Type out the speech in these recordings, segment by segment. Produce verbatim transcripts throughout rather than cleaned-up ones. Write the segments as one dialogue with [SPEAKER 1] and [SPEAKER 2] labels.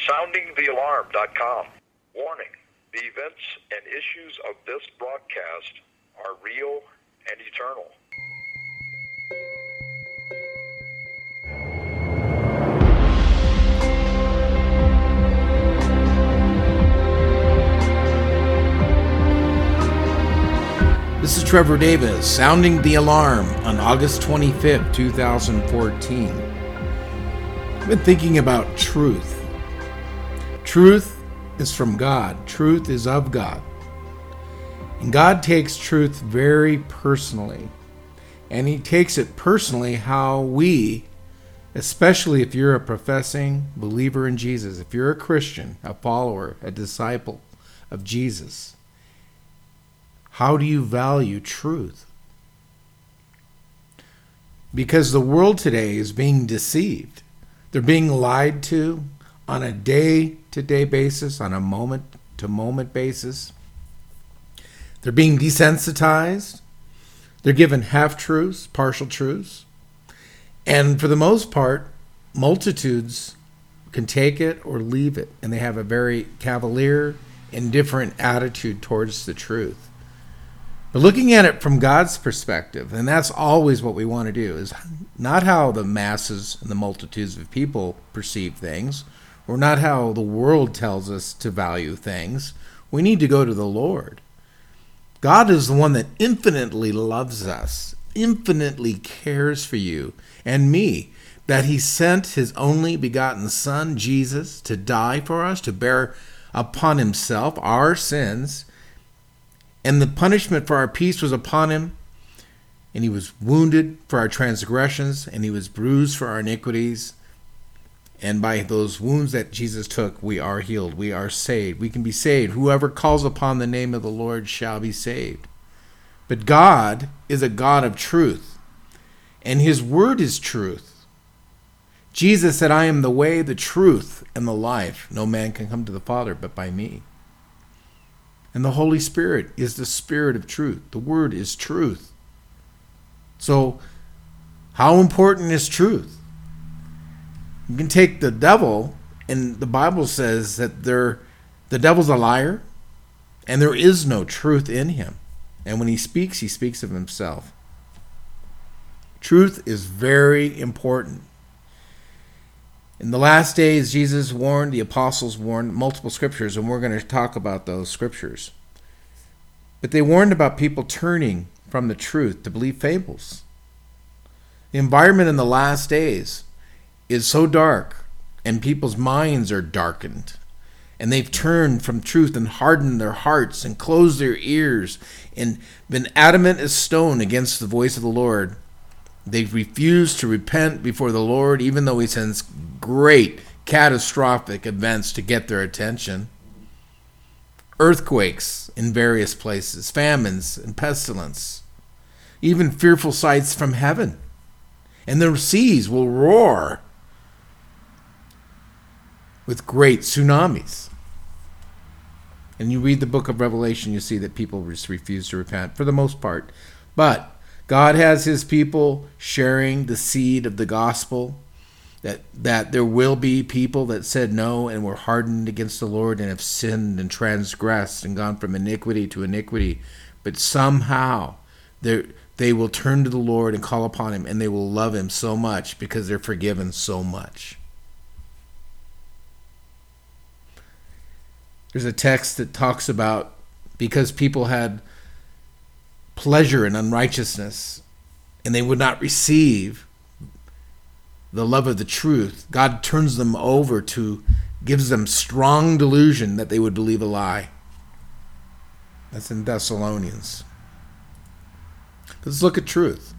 [SPEAKER 1] sounding the alarm dot com. Warning, the events and issues of this broadcast are real and eternal.
[SPEAKER 2] This is Trevor Davis, sounding the alarm on August twenty-fifth, twenty fourteen. I've been thinking about truth. Truth is from God. Truth is of God. And God takes truth very personally. And He takes it personally how we, especially if you're a professing believer in Jesus, if you're a Christian, a follower, a disciple of Jesus, how do you value truth? Because the world today is being deceived. They're being lied to on a day-to-day basis, on a moment-to-moment basis. They're being desensitized. They're given half-truths, partial truths. And for the most part, multitudes can take it or leave it, and they have a very cavalier, indifferent attitude towards the truth. But looking at it from God's perspective, and that's always what we want to do, is not how the masses and the multitudes of people perceive things, or not how the world tells us to value things. We need to go to the Lord. God is the one that infinitely loves us, infinitely cares for you and me, that He sent His only begotten Son, Jesus, to die for us, to bear upon Himself our sins. And the punishment for our peace was upon Him, and He was wounded for our transgressions, and He was bruised for our iniquities. And by those wounds that Jesus took, we are healed. We are saved. We can be saved. Whoever calls upon the name of the Lord shall be saved. But God is a God of truth, and His word is truth. Jesus said, I am the way, the truth, and the life. No man can come to the Father but by me. And the Holy Spirit is the Spirit of truth. The Word is truth. So, how important is truth? You can take the devil, and the Bible says that there, the devil's a liar, and there is no truth in him. And when he speaks, he speaks of himself. Truth is very important. In the last days, Jesus warned, the apostles warned, multiple scriptures, and we're going to talk about those scriptures. But they warned about people turning from the truth to believe fables. The environment in the last days is so dark, and people's minds are darkened, and they've turned from truth and hardened their hearts and closed their ears and been adamant as stone against the voice of the Lord. They've refused to repent before the Lord, even though He sends great catastrophic events to get their attention. Earthquakes in various places, famines and pestilence, even fearful sights from heaven. And the seas will roar with great tsunamis. And you read the book of Revelation, you see that people just refuse to repent for the most part. But God has His people sharing the seed of the gospel, that that there will be people that said no and were hardened against the Lord and have sinned and transgressed and gone from iniquity to iniquity. But somehow they will turn to the Lord and call upon Him, and they will love Him so much because they're forgiven so much. There's a text that talks about because people had pleasure in unrighteousness, and they would not receive the love of the truth, God turns them over to, gives them strong delusion that they would believe a lie. That's in Thessalonians. Let's look at truth.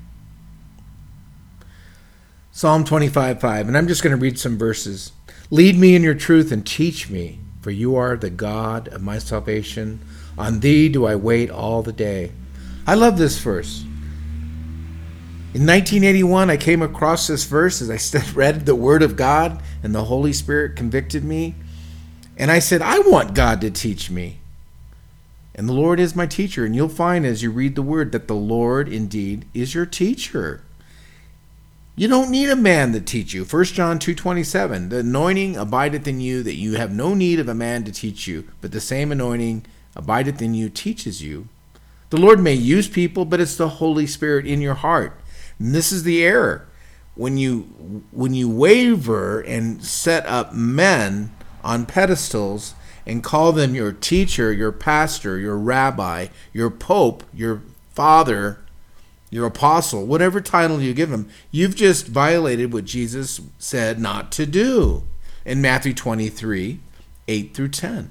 [SPEAKER 2] Psalm twenty-five five, and I'm just going to read some verses. Lead me in your truth and teach me, for you are the God of my salvation. On thee do I wait all the day. I love this verse. In nineteen eighty-one, I came across this verse as I read the Word of God, and the Holy Spirit convicted me. And I said, I want God to teach me. And the Lord is my teacher. And you'll find as you read the Word that the Lord indeed is your teacher. You don't need a man to teach you. First John two twenty-seven, the anointing abideth in you, that you have no need of a man to teach you, but the same anointing abideth in you, teaches you. The Lord may use people, but it's the Holy Spirit in your heart. And this is the error. When you when you waver and set up men on pedestals and call them your teacher, your pastor, your rabbi, your pope, your father, your apostle, whatever title you give him, you've just violated what Jesus said not to do in Matthew twenty-three, eight through ten.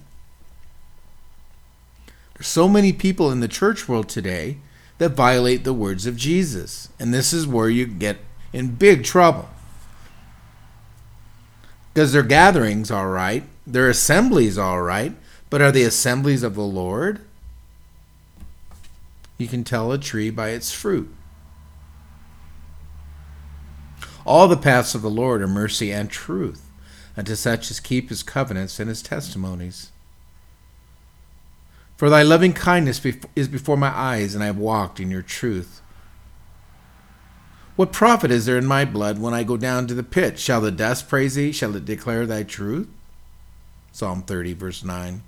[SPEAKER 2] There's so many people in the church world today that violate the words of Jesus. And this is where you get in big trouble. Because their gatherings, all right, their assemblies, all right, but are they assemblies of the Lord? You can tell a tree by its fruit. All the paths of the Lord are mercy and truth, unto such as keep his covenants and his testimonies. For thy loving kindness is before my eyes, and I have walked in your truth. What profit is there in my blood when I go down to the pit? Shall the dust praise thee? Shall it declare thy truth? Psalm thirty, verse nine.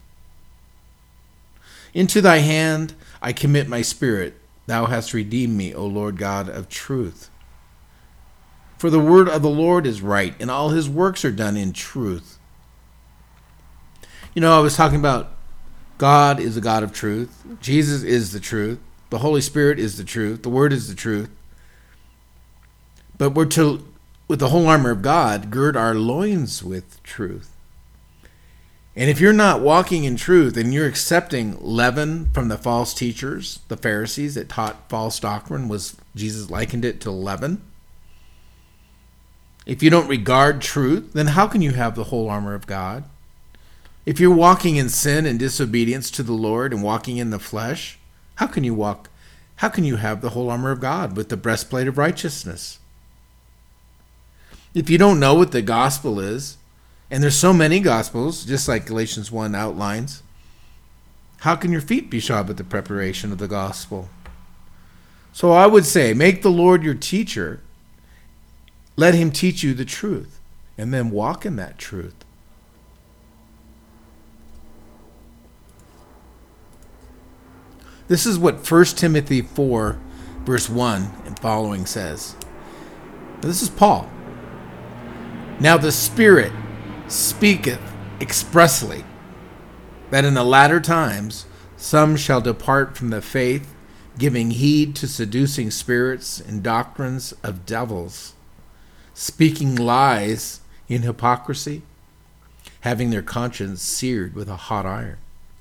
[SPEAKER 2] Into thy hand I commit my spirit. Thou hast redeemed me, O Lord God of truth. For the word of the Lord is right, and all his works are done in truth. You know, I was talking about God is a God of truth. Jesus is the truth. The Holy Spirit is the truth. The Word is the truth. But we're to, with the whole armor of God, gird our loins with truth. And if you're not walking in truth and you're accepting leaven from the false teachers, the Pharisees that taught false doctrine, was Jesus likened it to leaven. If you don't regard truth, then how can you have the whole armor of God? If you're walking in sin and disobedience to the Lord and walking in the flesh, how can you walk? How can you have the whole armor of God with the breastplate of righteousness? If you don't know what the gospel is, and there's so many gospels, just like Galatians one outlines, how can your feet be shod with the preparation of the gospel? So I would say, make the Lord your teacher. Let him teach you the truth, and then walk in that truth. This is what First Timothy four, verse one and following says. This is Paul. Now the Spirit speaketh expressly, that in the latter times some shall depart from the faith, giving heed to seducing spirits and doctrines of devils, speaking lies in hypocrisy, having their conscience seared with a hot iron.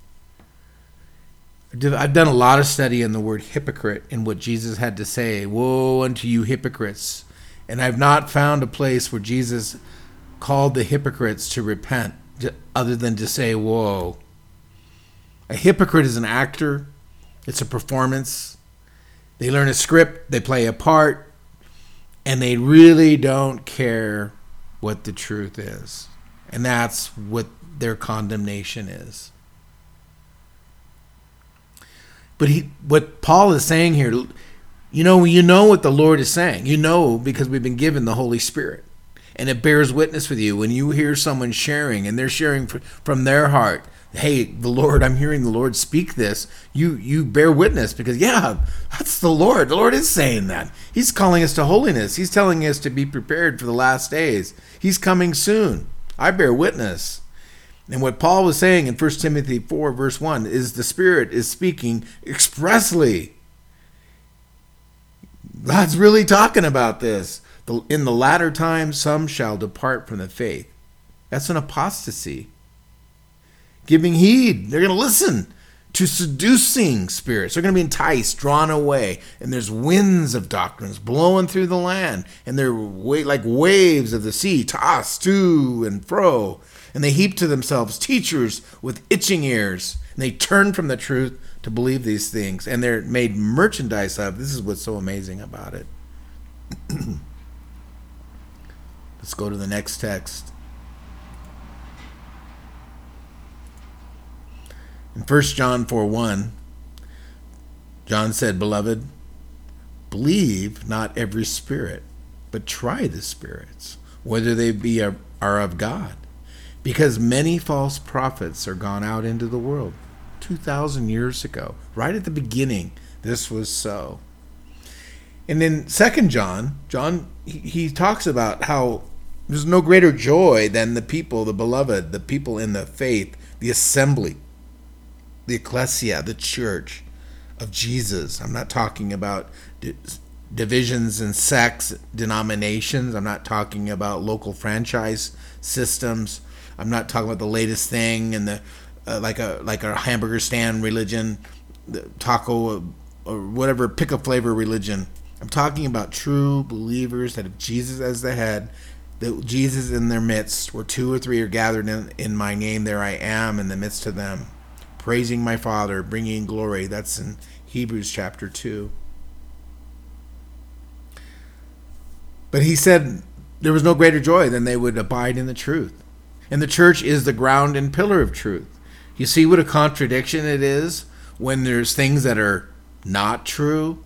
[SPEAKER 2] I've done a lot of study in the word hypocrite and what Jesus had to say. Woe unto you hypocrites. And I've not found a place where Jesus called the hypocrites to repent other than to say, woe. A hypocrite is an actor. It's a performance. They learn a script. They play a part. And they really don't care what the truth is. And that's what their condemnation is. But he, what Paul is saying here, you know, you know what the Lord is saying. You know because we've been given the Holy Spirit. And it bears witness with you when you hear someone sharing and they're sharing from their heart. Hey, the Lord, I'm hearing the Lord speak this. You you bear witness because, yeah, that's the Lord. The Lord is saying that. He's calling us to holiness. He's telling us to be prepared for the last days. He's coming soon. I bear witness. And what Paul was saying in First Timothy four, verse one, is the Spirit is speaking expressly. God's really talking about this. In the latter times, some shall depart from the faith. That's an apostasy. Giving heed. They're going to listen to seducing spirits. They're going to be enticed, drawn away. And there's winds of doctrines blowing through the land. And they're like waves of the sea, tossed to and fro. And they heap to themselves teachers with itching ears. And they turn from the truth to believe these things. And they're made merchandise of. This is what's so amazing about it. Let's go to the next text. In First John four one, John said, Beloved, believe not every spirit, but try the spirits, whether they be a, are of God. Because many false prophets are gone out into the world. two thousand years ago, right at the beginning, this was so. And in Second John, John, he, he talks about how there's no greater joy than the people, the beloved, the people in the faith, the assembly, the ecclesia, the church of Jesus. I'm not talking about di- divisions and sects, denominations. I'm not talking about local franchise systems. I'm not talking about the latest thing and the uh, like a like a hamburger stand religion, the taco or, or whatever pick a flavor religion. I'm talking about true believers that have Jesus as the head, that Jesus in their midst, where two or three are gathered in, in my name, there I am in the midst of them, praising my Father, bringing glory. That's in Hebrews chapter two. But he said there was no greater joy than they would abide in the truth. And the church is the ground and pillar of truth. You see what a contradiction it is when there's things that are not true,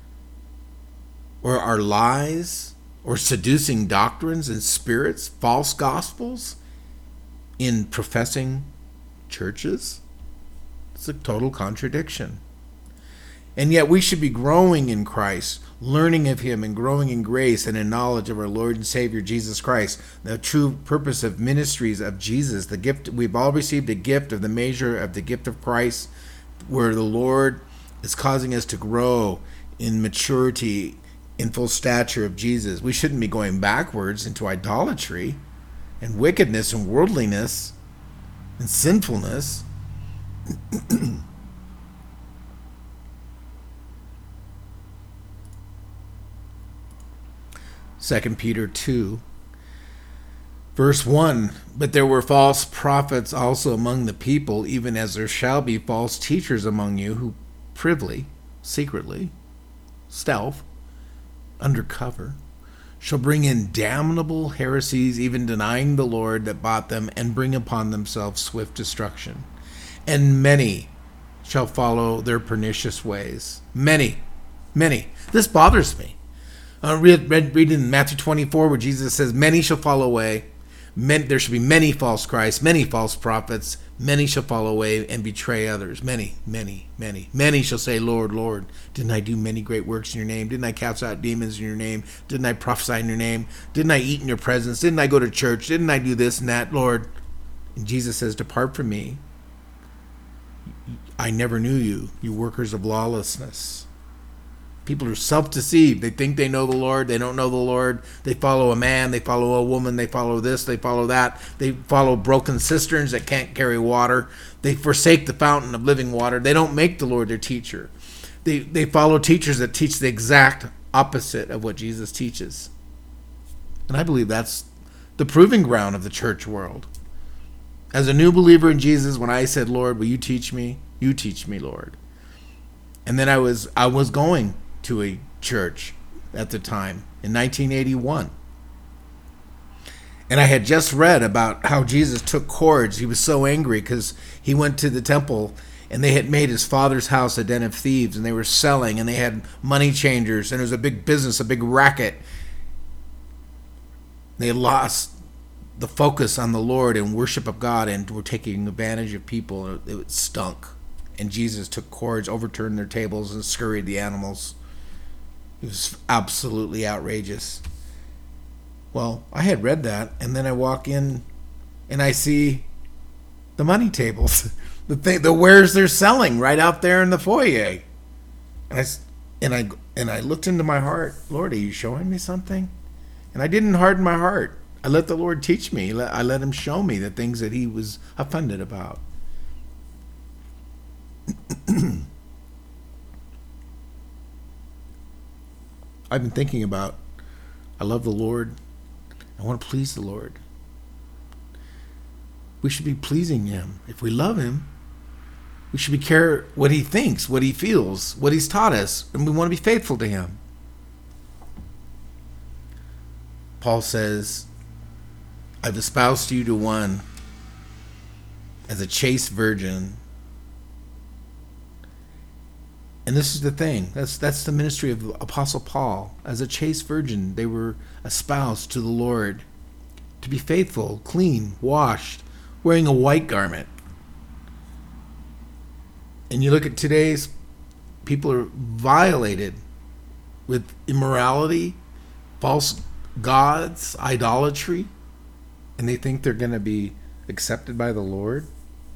[SPEAKER 2] or are lies, or seducing doctrines and spirits, false gospels in professing churches. It's a total contradiction. And yet we should be growing in Christ, learning of him and growing in grace and in knowledge of our Lord and Savior Jesus Christ. The true purpose of ministries of Jesus, the gift, we've all received a gift of the measure of the gift of Christ, where the Lord is causing us to grow in maturity, in full stature of Jesus. We shouldn't be going backwards into idolatry and wickedness and worldliness and sinfulness. Second Peter two, verse one, but there were false prophets also among the people, even as there shall be false teachers among you, who privily, secretly, stealth, undercover, shall bring in damnable heresies, even denying the Lord that bought them, and bring upon themselves swift destruction. And many shall follow their pernicious ways. Many, many. This bothers me. Uh, read, read, read in Matthew twenty-four, where Jesus says, many shall fall away. Many, there shall be many false Christs, many false prophets. Many shall fall away and betray others. Many, many, many. Many shall say, Lord, Lord, didn't I do many great works in your name? Didn't I cast out demons in your name? Didn't I prophesy in your name? Didn't I eat in your presence? Didn't I go to church? Didn't I do this and that, Lord? And Jesus says, depart from me. I never knew you, you workers of lawlessness. People are self-deceived. They think they know the Lord. They don't know the Lord. They follow a man. They follow a woman. They follow this. They follow that. They follow broken cisterns that can't carry water. They forsake the fountain of living water. They don't make the Lord their teacher. They, they follow teachers that teach the exact opposite of what Jesus teaches. And I believe that's the proving ground of the church world. As a new believer in Jesus, when I said, Lord, will you teach me? You teach me, Lord. And then I was I was going to a church at the time in nineteen eighty-one. And I had just read about how Jesus took cords. He was so angry because he went to the temple and they had made his father's house a den of thieves, and they were selling, and they had money changers, and it was a big business, a big racket. They lost the focus on the Lord and worship of God and were taking advantage of people. It stunk. And Jesus took cords, overturned their tables, and scurried the animals. It was absolutely outrageous. Well, I had read that, and then I walk in and I see the money tables, the thing, the wares they're selling right out there in the foyer. And I, and I, and I looked into my heart. Lord, are you showing me something? And I didn't harden my heart. I let the Lord teach me. I let him show me the things that he was offended about. I've been thinking about, I love the Lord. I want to please the Lord. We should be pleasing him. If we love him, we should be care what he thinks, what he feels, what he's taught us, and we want to be faithful to him. Paul says, I've espoused you to one as a chaste virgin. And this is the thing. That's that's the ministry of Apostle Paul. As a chaste virgin, they were espoused to the Lord to be faithful, clean, washed, wearing a white garment. And you look at today's people are violated with immorality, false gods, idolatry, and they think they're going to be accepted by the Lord.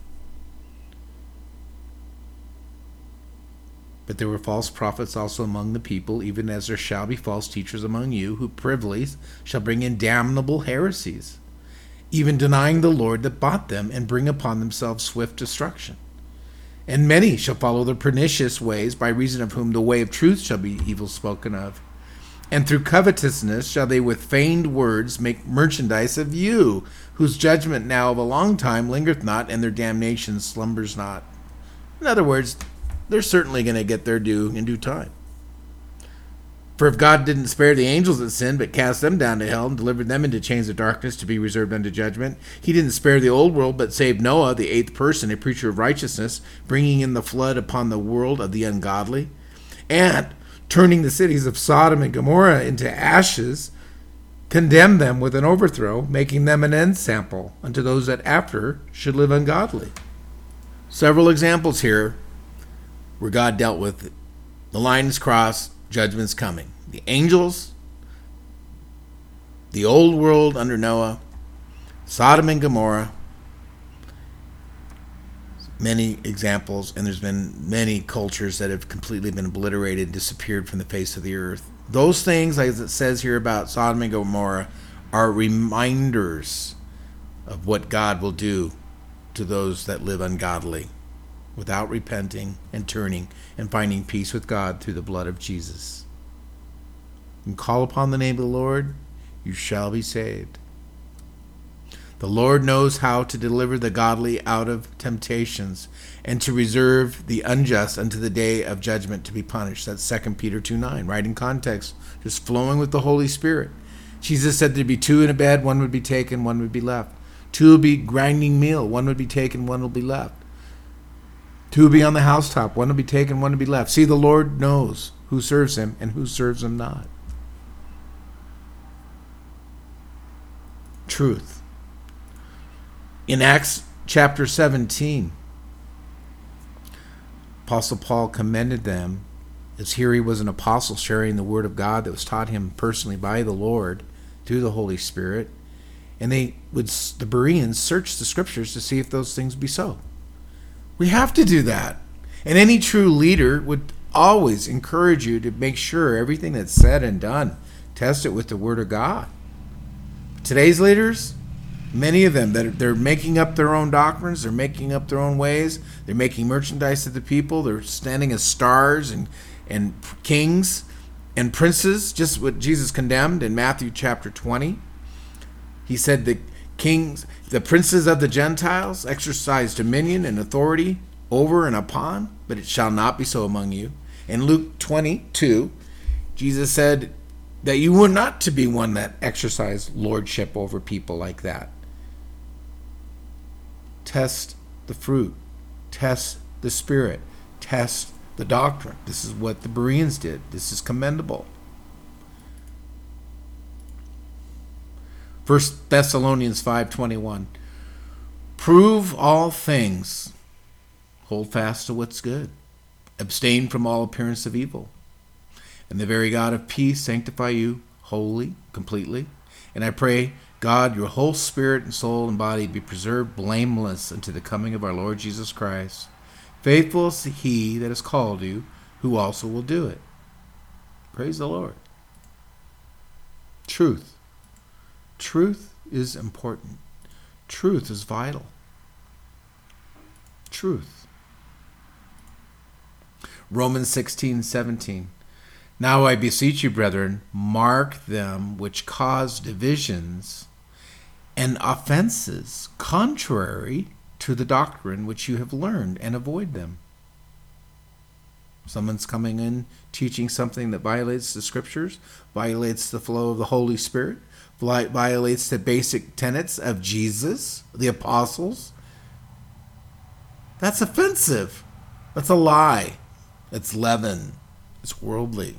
[SPEAKER 2] But there were false prophets also among the people, even as there shall be false teachers among you, who privily shall bring in damnable heresies, even denying the Lord that bought them, and bring upon themselves swift destruction. And many shall follow their pernicious ways, by reason of whom the way of truth shall be evil spoken of. And through covetousness shall they with feigned words make merchandise of you, whose judgment now of a long time lingereth not, and their damnation slumbers not. In other words, they're certainly going to get their due in due time. For if God didn't spare the angels that sinned, but cast them down to hell and delivered them into chains of darkness to be reserved unto judgment, he didn't spare the old world, but saved Noah, the eighth person, a preacher of righteousness, bringing in the flood upon the world of the ungodly, and turning the cities of Sodom and Gomorrah into ashes, condemned them with an overthrow, making them an ensample unto those that after should live ungodly. Several examples here where God dealt with the line is crossed, judgment's coming. The angels, the old world under Noah, Sodom and Gomorrah, many examples, and there's been many cultures that have completely been obliterated, disappeared from the face of the earth. Those things, like it says here about Sodom and Gomorrah, are reminders of what God will do to those that live ungodly, without repenting and turning and finding peace with God through the blood of Jesus. And call upon the name of the Lord, you shall be saved. The Lord knows how to deliver the godly out of temptations, and to reserve the unjust unto the day of judgment to be punished. That's Second Peter two nine, right in context, just flowing with the Holy Spirit. Jesus said there'd be two in a bed, one would be taken, one would be left. Two would be grinding meal, one would be taken, one will be left. Two will be on the housetop, one will be taken, one will be left. See, the Lord knows who serves him and who serves him not. Truth. In Acts chapter seventeen, Apostle Paul commended them, as here he was an apostle sharing the word of God that was taught him personally by the Lord through the Holy Spirit. And they would, the Bereans, search the scriptures to see if those things be so. We have to do that. And any true leader would always encourage you to make sure everything that's said and done, test it with the Word of God. Today's leaders, many of them, that are, they're making up their own doctrines, they're making up their own ways, they're making merchandise of the people, they're standing as stars and, and kings and princes, just what Jesus condemned in Matthew chapter twenty. He said the kings, the princes of the Gentiles exercise dominion and authority over and upon, but it shall not be so among you. In Luke twenty-two, Jesus said that you were not to be one that exercised lordship over people like that. Test the fruit. Test the spirit. Test the doctrine. This is what the Bereans did. This is commendable. First Thessalonians five twenty-one. Prove all things. Hold fast to what's good. Abstain from all appearance of evil. And the very God of peace sanctify you wholly, completely. And I pray, God, your whole spirit and soul and body be preserved blameless unto the coming of our Lord Jesus Christ. Faithful is he that has called you, who also will do it. Praise the Lord. Truth. Truth is important. Truth is vital. Truth. Romans sixteen seventeen. Now I beseech you, brethren, mark them which cause divisions and offenses contrary to the doctrine which you have learned, and avoid them. Someone's coming in teaching something that violates the scriptures, violates the flow of the Holy Spirit, violates the basic tenets of Jesus, the apostles. That's offensive. That's a lie. It's leaven. It's worldly.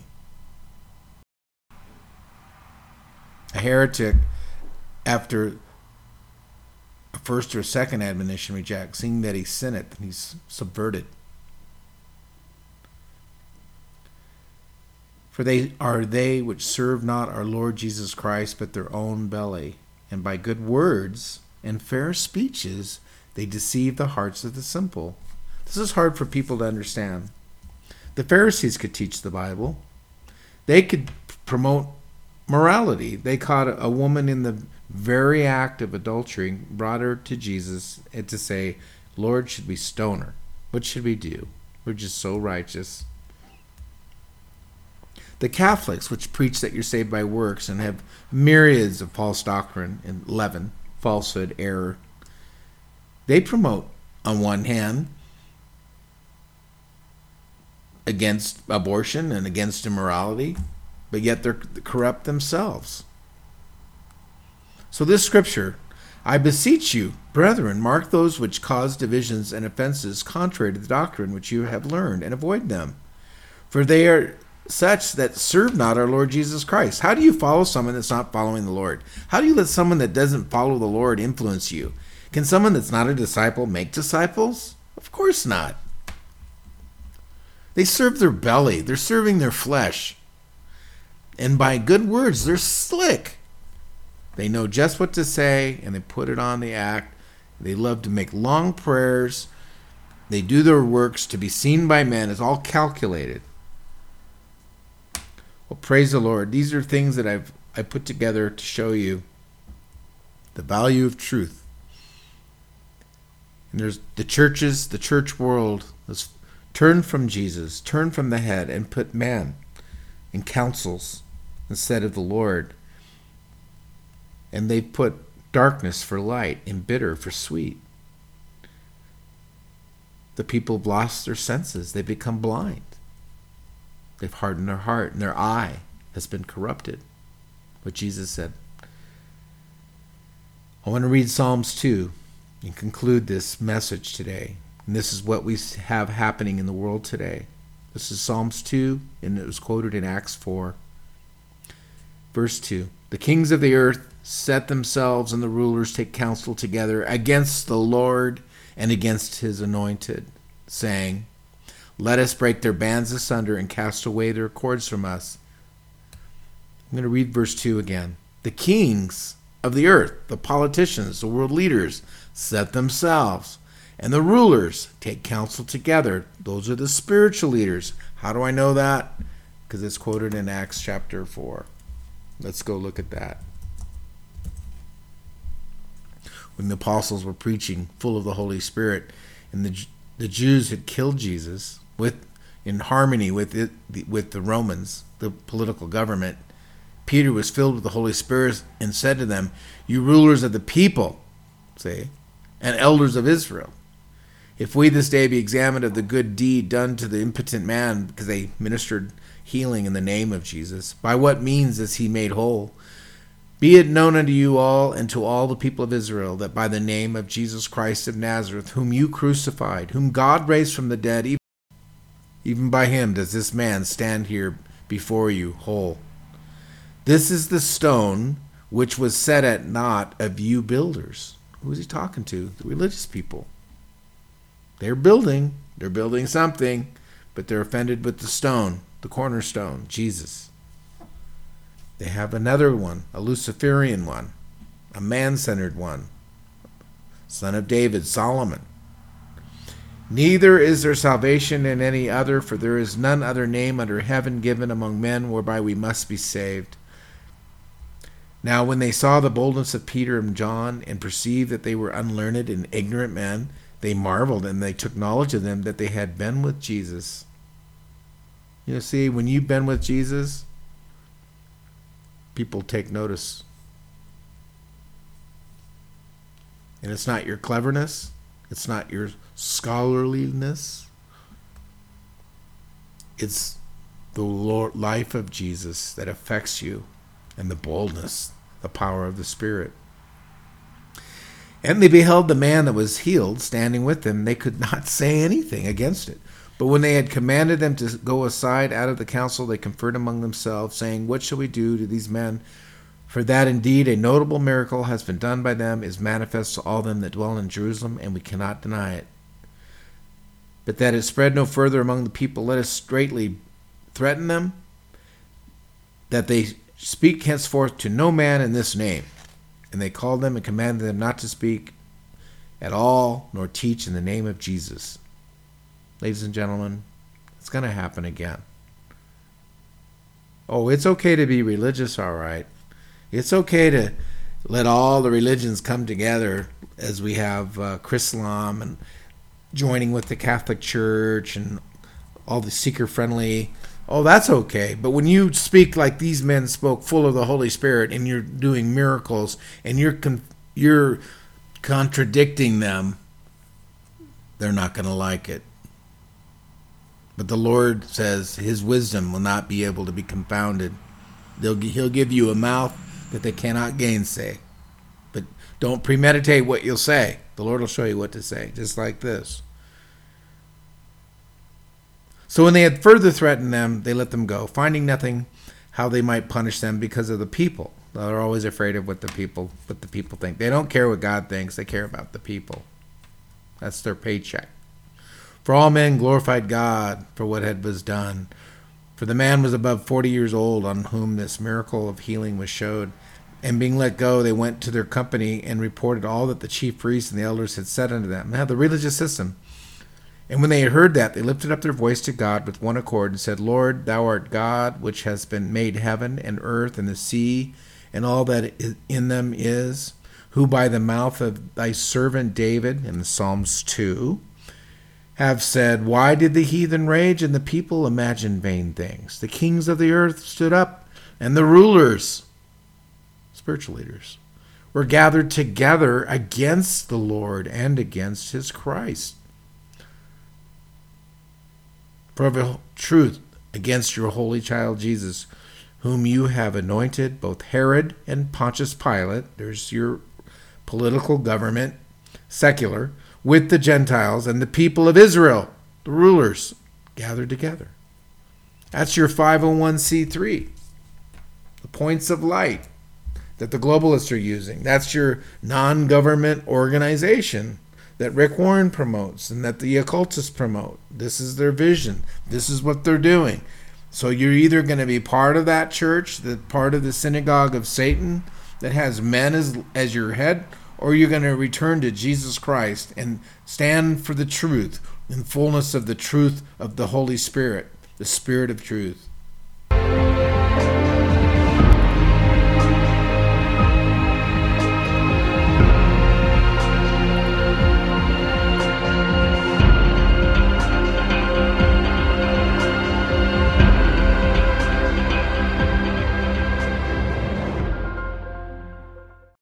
[SPEAKER 2] A heretic, after a first or second admonition, rejects, seeing that he's sinned and he's subverted. For they are they which serve not our Lord Jesus Christ, but their own belly. And by good words and fair speeches they deceive the hearts of the simple. This is hard for people to understand. The Pharisees could teach the Bible. They could promote morality. They caught a woman in the very act of adultery, brought her to Jesus and to say, Lord, should we stone her? What should we do? We're just so righteous. The Catholics, which preach that you're saved by works and have myriads of false doctrine and leaven, falsehood, error, they promote, on one hand, against abortion and against immorality, but yet they're corrupt themselves. So this scripture, I beseech you, brethren, mark those which cause divisions and offenses contrary to the doctrine which you have learned, and avoid them. For they are such that serve not our Lord Jesus Christ. How do you follow someone that's not following the Lord? How do you let someone that doesn't follow the Lord influence you? Can someone that's not a disciple make disciples? Of course not. They serve their belly. They're serving their flesh. And by good words, they're slick. They know just what to say, and they put it on the act. They love to make long prayers. They do their works to be seen by men. It's all calculated. Well, praise the Lord. These are things that I've I put together to show you the value of truth. And there's the churches, the church world has turned from Jesus, turned from the head, and put man in councils instead of the Lord. And they put darkness for light and bitter for sweet. The people have lost their senses. They become blind. They've hardened their heart, and their eye has been corrupted. What Jesus said. I want to read Psalms two and conclude this message today. And this is what we have happening in the world today. This is Psalms two, and it was quoted in Acts four. Verse two. The kings of the earth set themselves, and the rulers take counsel together against the Lord and against his anointed, saying, let us break their bands asunder and cast away their cords from us. I'm going to read verse two again. The kings of the earth, the politicians, the world leaders, set themselves, and the rulers take counsel together. Those are the spiritual leaders. How do I know that? Because it's quoted in Acts chapter four. Let's go look at that. When the apostles were preaching full of the Holy Spirit, and the, the Jews had killed Jesus, with in harmony with it, with the Romans, the political government, Peter was filled with the Holy Spirit and said to them, you rulers of the people, say, and elders of Israel, if we this day be examined of the good deed done to the impotent man, because they ministered healing in the name of Jesus, by what means is he made whole? Be it known unto you all and to all the people of Israel that by the name of Jesus Christ of Nazareth, whom you crucified, whom God raised from the dead, even Even by him does this man stand here before you whole. This is the stone which was set at naught of you builders. Who is he talking to? The religious people. They're building. They're building something, but they're offended with the stone, the cornerstone, Jesus. They have another one, a Luciferian one, a man-centered one, son of David, Solomon. Neither is there salvation in any other, for there is none other name under heaven given among men whereby we must be saved. Now when they saw the boldness of Peter and John, and perceived that they were unlearned and ignorant men, they marveled, and they took knowledge of them that they had been with Jesus. You know, see, when you've been with Jesus, people take notice. And it's not your cleverness. It's not your scholarliness. It's the Lord, life of Jesus that affects you, and the boldness, the power of the Spirit. And they beheld the man that was healed standing with them. They could not say anything against it. But when they had commanded them to go aside out of the council, they conferred among themselves, saying, What shall we do to these men? For that indeed a notable miracle has been done by them is manifest to all them that dwell in Jerusalem, and we cannot deny it. But that it spread no further among the people, let us straitly threaten them, that they speak henceforth to no man in this name. And they called them and commanded them not to speak at all, nor teach in the name of Jesus. Ladies and gentlemen, it's going to happen again. Oh, it's okay to be religious, all right. It's okay to let all the religions come together, as we have uh, Chrislam and joining with the Catholic Church and all the seeker-friendly. Oh, that's okay. But when you speak like these men spoke, full of the Holy Spirit, and you're doing miracles, and you're con- you're contradicting them, they're not going to like it. But the Lord says his wisdom will not be able to be confounded. They'll, he'll give you a mouth that they cannot gainsay. But don't premeditate what you'll say. The Lord will show you what to say, just like this. So when they had further threatened them, they let them go, finding nothing how they might punish them because of the people. They're always afraid of what the people what the people think. They don't care what God thinks. They care about the people. That's their paycheck. For all men glorified God for what had was done. For the man was above forty years old on whom this miracle of healing was showed. And being let go, they went to their company and reported all that the chief priests and the elders had said unto them. Now the religious system. And when they had heard that, they lifted up their voice to God with one accord and said, Lord, thou art God, which has been made heaven and earth and the sea and all that in them is, who by the mouth of thy servant David, in the Psalms two, have said, Why did the heathen rage and the people imagine vain things? The kings of the earth stood up, and the rulers, spiritual leaders, were gathered together against the Lord and against his Christ. For of a truth against your holy child Jesus, whom you have anointed, both Herod and Pontius Pilate, there's your political government, secular, with the Gentiles and the people of Israel, the rulers, gathered together. That's your five oh one c three, the points of light that the globalists are using. That's your non-government organization that Rick Warren promotes and that the occultists promote. This is their vision. This is what they're doing. So you're either going to be part of that church, the part of the synagogue of Satan that has men as, as your head, or you're going to return to Jesus Christ and stand for the truth in fullness of the truth of the Holy Spirit, the Spirit of truth.